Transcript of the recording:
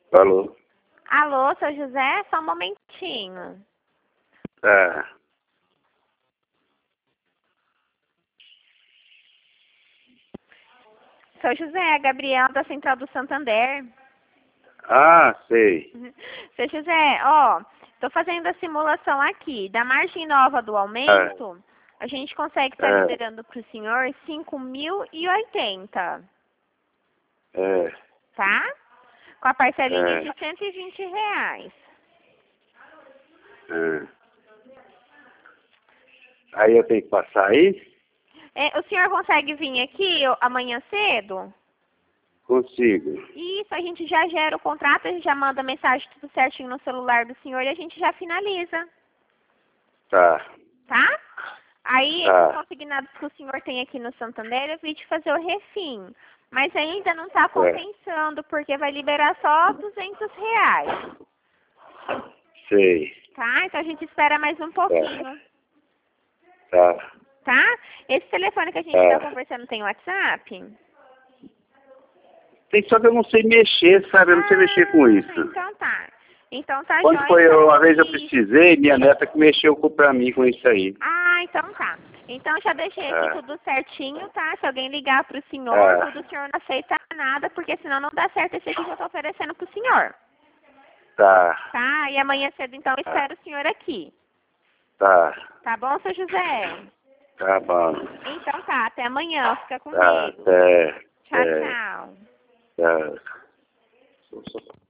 Alô? Alô, seu José? Só um momentinho. É. Seu José, Gabriel da Central do Santander. Ah, sei. Seu José, ó, tô fazendo a simulação aqui. Da margem nova do aumento, a gente consegue estar liberando para o senhor 5.080, É. tá? Com a parcelinha de R$ 120. É. Aí eu tenho que passar aí? O senhor consegue vir aqui amanhã cedo? Consigo. Isso, a gente já gera o contrato, a gente já manda mensagem tudo certinho no celular do senhor e a gente já finaliza, Tá. tá? Aí, Tá. os consignados que o senhor tem aqui no Santander, eu vim te fazer o refim. Mas ainda não está compensando, porque vai liberar só R$ 200, Sei. tá? Então a gente espera mais um pouquinho, Tá. tá? Esse telefone que a gente está conversando tem WhatsApp? Tem só que eu não sei mexer, sabe? Eu não sei mexer com isso. Então tá. Então tá Quando jóia. foi uma vez eu precisei, minha neta que mexeu pra mim com isso aí. Ah, então tá. Então já deixei aqui tudo certinho, tá? Se alguém ligar pro senhor, tudo o senhor não aceita nada, porque senão não dá certo esse aqui que eu tô oferecendo pro senhor. Tá. Tá? E amanhã cedo, então, eu espero o senhor aqui. Tá. Tá bom, seu José? Tá bom. Então tá, até amanhã. Fica com Tá. Deus. Até. Tchau, tchau. Tchau.